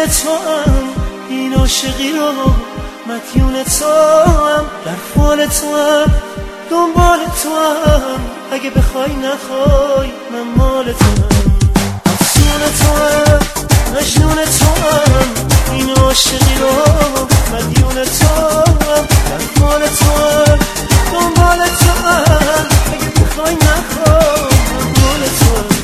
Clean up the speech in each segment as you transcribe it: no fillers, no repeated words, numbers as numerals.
تو هم، این عاشقی رو مدیون تو هم، در فال تو هم، دنبال تو هم، اگه بخوای نخوای من مال تو هم. افسون تو هم، مجنون تو هم، این عاشقی رو مدیون تو هم، در فال تو هم، دنبال تو هم، اگه بخوای نخوای من مال تو هم.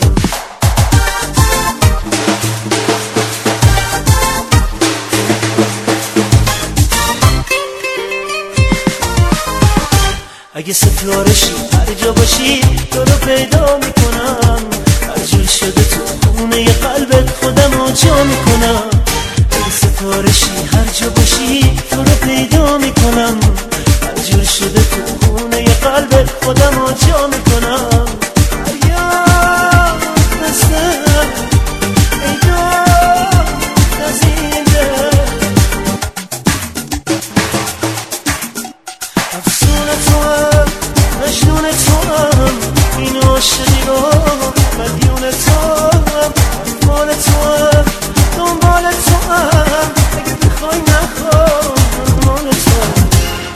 اگه ستارشی هر جا باشی تو رو پیدا میکنم، هر جور شده تو خونه قلبت خودم رو جا میکنم. اگه ستارشی هر جا باشی تو رو پیدا میکنم، هر جور شده تو خونه قلبت خودم رو جا میکنم. مجنون تو هم، این عاشقی رو مدیون تو هم، مال تو هم، دنبال تو هم، اگه بخوای نخوای مال تو هم.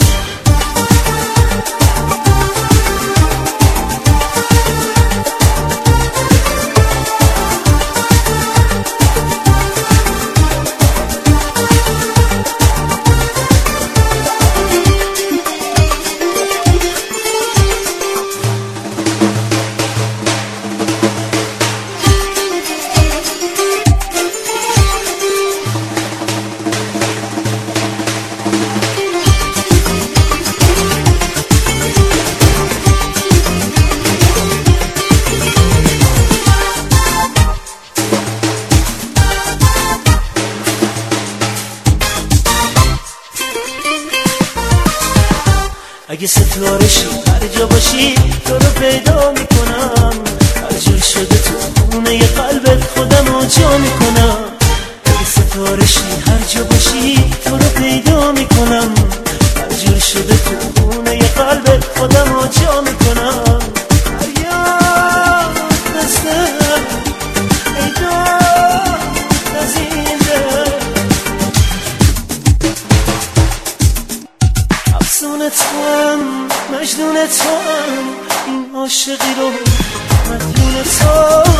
اگه ستارشی هر جا باشی تو رو پیدا میکنم، هر جور شده تو خونه قلبت خودم رو جا میکنم. اگه ستارشی هر جا باشی تو رو پیدا میکنم، هر جور شده تو خونه قلبت خودم رو جا میکنم. افسون تو هم، مجنون تو هم، این عاشقی رو مدیون تو